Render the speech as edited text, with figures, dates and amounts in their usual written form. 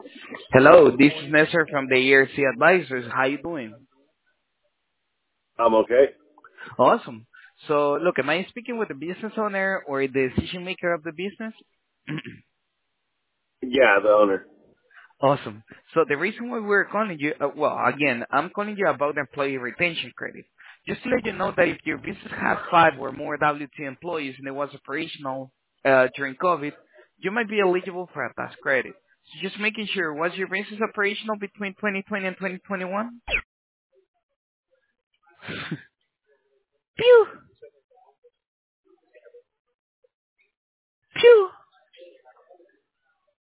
Hello, this is Nestor from the ERC Advisors. How you doing? I'm okay. Awesome. So, look, am I speaking with the business owner or the decision maker of the business? Yeah, the owner. Awesome. So the reason why we're calling you, well, again, I'm calling you about the employee retention credit. Just to let you know that if your business has 5 or more W-2 employees and it was operational during COVID, you might be eligible for a tax credit. So just making sure, was your business operational between 2020 and 2021? Pew! Pew!